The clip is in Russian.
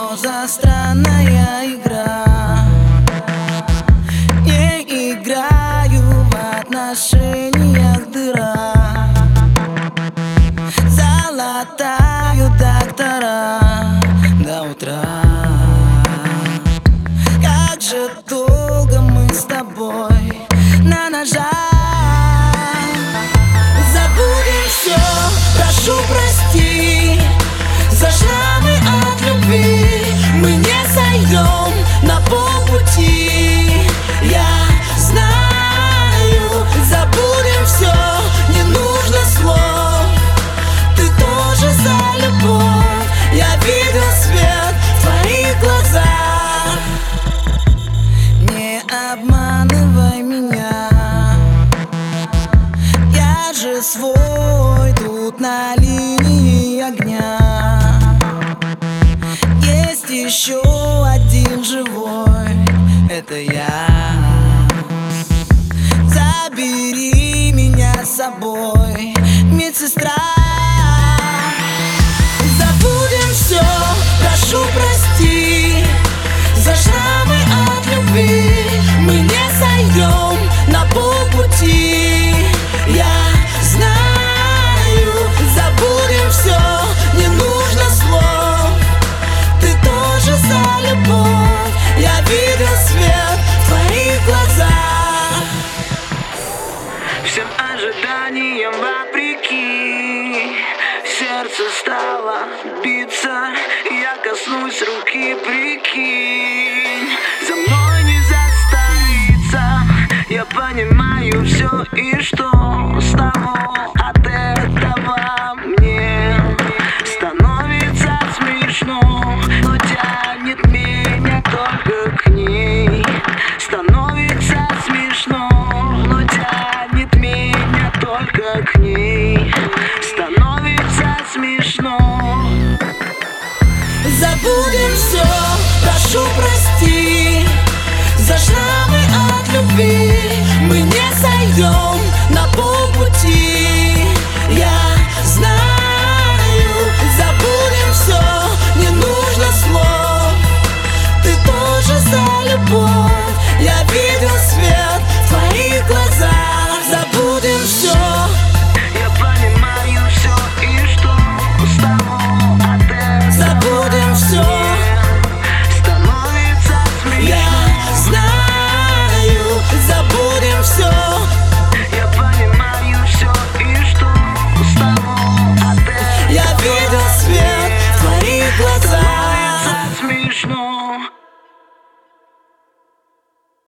Что за странная игра? Не играю в отношениях, дыра. Залатаю доктора до утра. Как же долго мы с тобой на ножах. Забудем все, прошу прости за шрамы от любви. Мы не сойдем на полпути, я знаю. Забудем все, не нужно слов. Ты тоже за любовь, я видел свет в твоих глазах. Не обманывай меня, я же свой тут на линии огня. Есть еще один живой, это я. Забери меня с собой, медсестра. Забудем все, прошу прости за шрамы от любви. Мы не сойдем на полпути, я знаю. Забудем все, не нужно слов. Ты тоже за любовь, я видел свет в твоих глазах. Всем ожиданиям вопреки сердце стало биться, я коснусь руки, прикинь. За мной не застоится, я понимаю все, и что с того.